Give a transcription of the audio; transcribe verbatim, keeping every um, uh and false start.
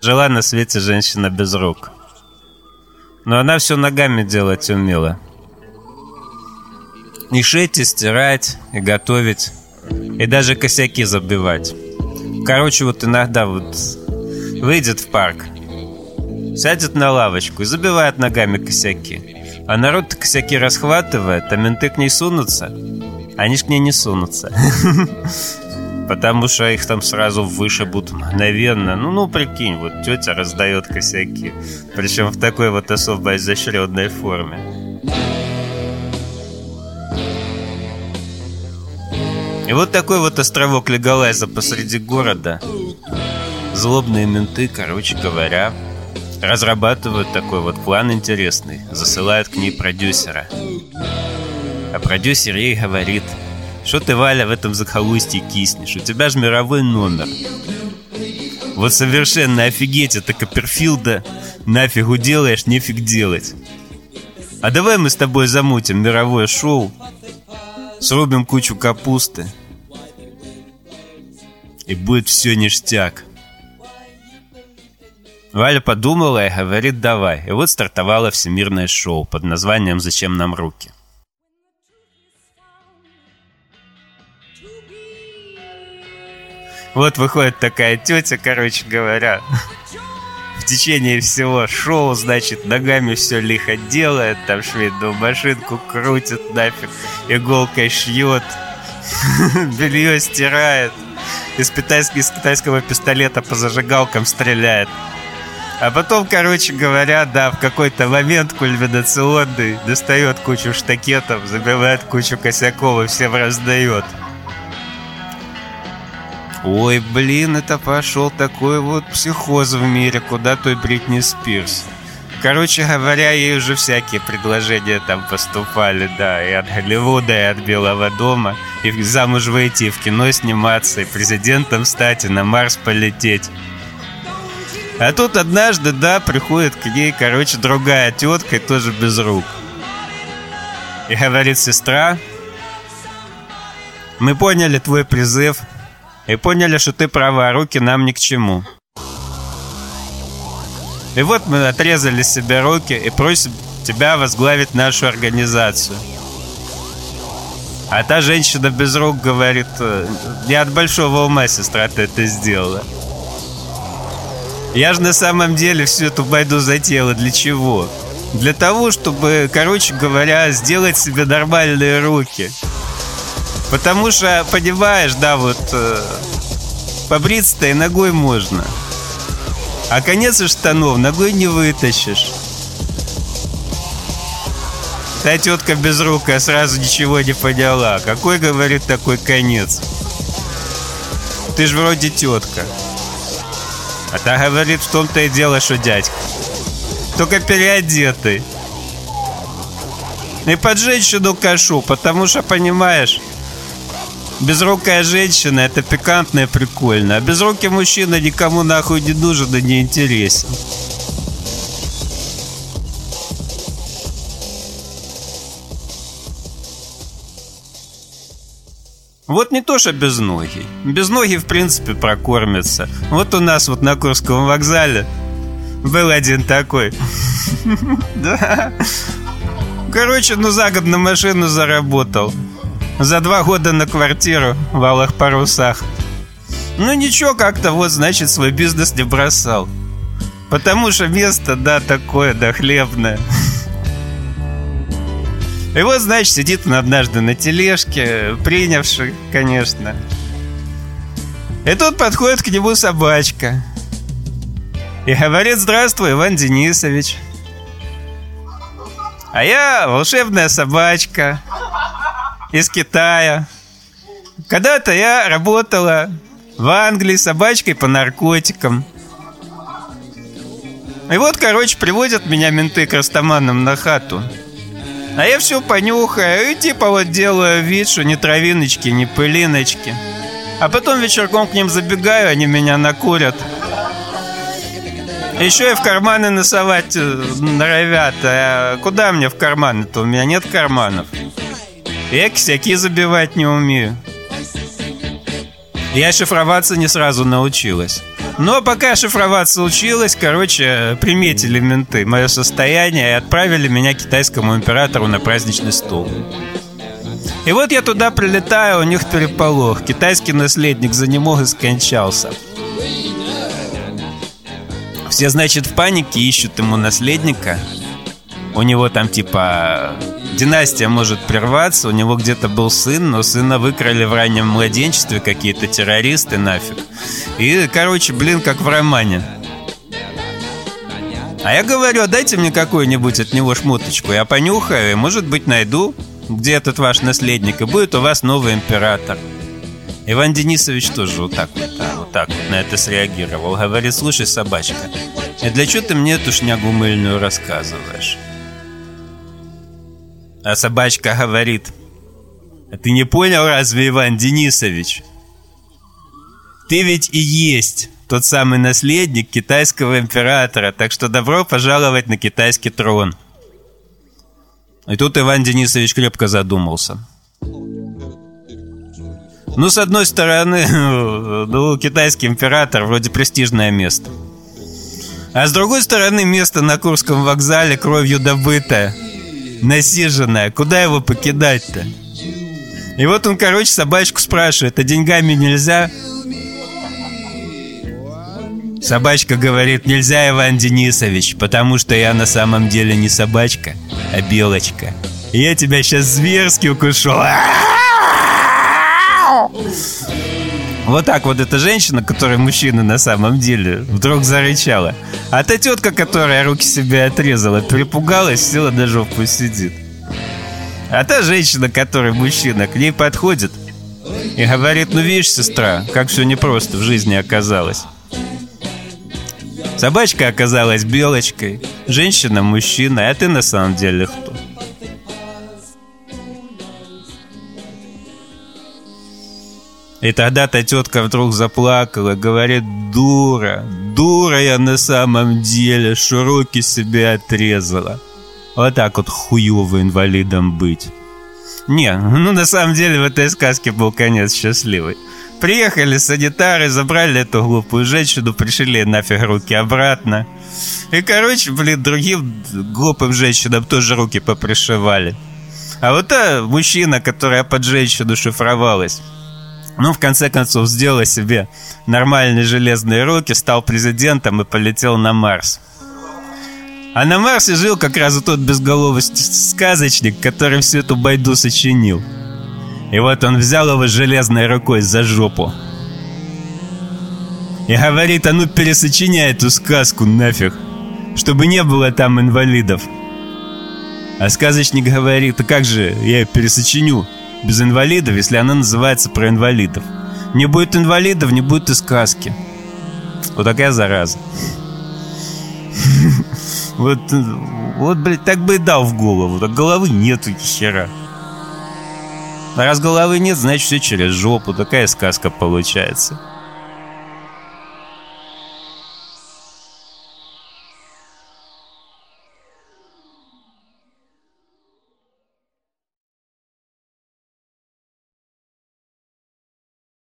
Жила на свете женщина без рук. Но она все ногами делать умела. И шить, и стирать, и готовить, и даже косяки забивать. Короче, вот иногда вот выйдет в парк, сядет на лавочку и забивает ногами косяки. А народ косяки расхватывает, а менты к ней сунутся. Они ж к ней не сунутся. Потому что их там сразу вышибут мгновенно. Ну, ну, прикинь, вот тетя раздает косяки. Причем в такой вот особо изощренной форме. И вот такой вот островок Леголайза посреди города. Злобные менты, короче говоря, разрабатывают такой вот план интересный. Засылают к ней продюсера. А продюсер ей говорит: что ты, Валя, в этом захолустье киснешь? У тебя же мировой номер. Вот совершенно офигеть, это Копперфилда нафигу делаешь, нефиг делать. А давай мы с тобой замутим мировое шоу, срубим кучу капусты, и будет все ништяк. Валя подумала и говорит: давай. И вот стартовало всемирное шоу под названием «Зачем нам руки?». Вот выходит такая тетя, короче говоря, в течение всего шоу, значит, ногами все лихо делает, там швейную машинку крутит нафиг, иголкой шьет, белье стирает, из, китайского, из китайского пистолета по зажигалкам стреляет. А потом, короче говоря, да, в какой-то момент кульминационный достает кучу штакетов, забивает кучу косяков и всем раздает. Ой, блин, это пошел такой вот психоз в мире, куда той Бритни Спирс. Короче говоря, ей уже всякие предложения там поступали, да, и от Голливуда, и от Белого дома, и замуж выйти, и в кино сниматься, и президентом стать, и на Марс полететь. А тут однажды, да, приходит к ней, короче, другая тетка, и тоже без рук. И говорит: сестра, мы поняли твой призыв, и поняли, что ты права, руки нам ни к чему. И вот мы отрезали себе руки и просим тебя возглавить нашу организацию. А та женщина без рук говорит: не от большого ума, сестра, ты это сделала. Я же на самом деле всю эту байду затеяла для чего? Для того, чтобы, короче говоря, сделать себе нормальные руки. Потому что, понимаешь, да, вот э, побриться-то и ногой можно. А конец из штанов ногой не вытащишь. Та тетка без рук, я сразу ничего не поняла. Какой, говорит, такой конец? Ты ж вроде тетка. А та говорит: в том-то и дело, что дядька. Только переодетый. И под женщину кашу, потому что, понимаешь, безрукая женщина — это пикантно и прикольно. А безрукий мужчина никому нахуй не нужен и не интересен. Вот не то, что безногий. Безногий, в принципе, прокормится. Вот у нас вот на Курском вокзале был один такой. Да. Короче, ну за год на машину заработал. За два года на квартиру в Алых Парусах. Ну ничего, как-то вот, значит, свой бизнес не бросал. Потому что место, да, такое, да, хлебное. И вот, значит, сидит он однажды на тележке, принявший, конечно. И тут подходит к нему собачка и говорит: здравствуй, Иван Денисович. А я волшебная собачка из Китая. Когда-то я работала в Англии собачкой по наркотикам. И вот, короче, приводят меня менты к растаманам на хату. А я все понюхаю и типа вот делаю вид, что ни травиночки, ни пылиночки. А потом вечерком к ним забегаю, они меня накурят. Еще и в карманы носовать норовят. А куда мне в карманы-то? У меня нет карманов. Я кисяки забивать не умею. Я шифроваться не сразу научилась. Но пока шифроваться училась, короче, приметили менты мое состояние и отправили меня к китайскому императору на праздничный стол. И вот я туда прилетаю, у них переполох. Китайский наследник занемог и скончался. Все, значит, в панике ищут ему наследника. У него там типа династия может прерваться. У него где-то был сын, но сына выкрали в раннем младенчестве какие-то террористы нафиг. И, короче, блин, как в романе. А я говорю, дайте мне какую-нибудь от него шмоточку. Я понюхаю и, может быть, найду, где этот ваш наследник, и будет у вас новый император. Иван Денисович тоже вот так вот, да, вот так вот на это среагировал. Говорит, слушай, собачка, и для чего ты мне эту шнягу мыльную рассказываешь? А собачка говорит, а ты не понял разве, Иван Денисович? Ты ведь и есть тот самый наследник китайского императора, так что добро пожаловать на китайский трон. И тут Иван Денисович крепко задумался. Ну, с одной стороны, ну, китайский император вроде престижное место. А с другой стороны, место на Курском вокзале кровью добытое, насиженное. Куда его покидать-то? И вот он, короче, собачку спрашивает, а деньгами нельзя? Собачка говорит, нельзя, Иван Денисович, потому что я на самом деле не собачка, а белочка. И я тебя сейчас зверски укушу. Вот так вот эта женщина, которая мужчина на самом деле, вдруг зарычала. А та тетка, которая руки себе отрезала, перепугалась, села на жопу и сидит. А та женщина, которая мужчина, к ней подходит и говорит, ну видишь, сестра, как все непросто в жизни оказалось. Собачка оказалась белочкой, женщина мужчина, а ты на самом деле кто? И тогда-то тетка вдруг заплакала, говорит, дура, дура я на самом деле, что руки себе отрезала. Вот так вот хуёво инвалидом быть. Не, ну на самом деле в этой сказке был конец счастливый. Приехали санитары, забрали эту глупую женщину, пришили нафиг руки обратно. И, короче, блин, другим глупым женщинам тоже руки попришивали. А вот та мужчина, которая под женщину шифровалась, ну, в конце концов, сделал себе нормальные железные руки, стал президентом и полетел на Марс. А на Марсе жил как раз тот безголовый сказочник, который всю эту байду сочинил. И вот он взял его железной рукой за жопу и говорит, а ну пересочиняй эту сказку нафиг, чтобы не было там инвалидов. А сказочник говорит, а как же я ее пересочиню без инвалидов, если она называется про инвалидов? Не будет инвалидов, не будет и сказки. Вот такая зараза. Вот, вот, блядь, так бы и дал в голову. Так головы нету ни хера. А раз головы нет, значит все через жопу. Такая сказка получается.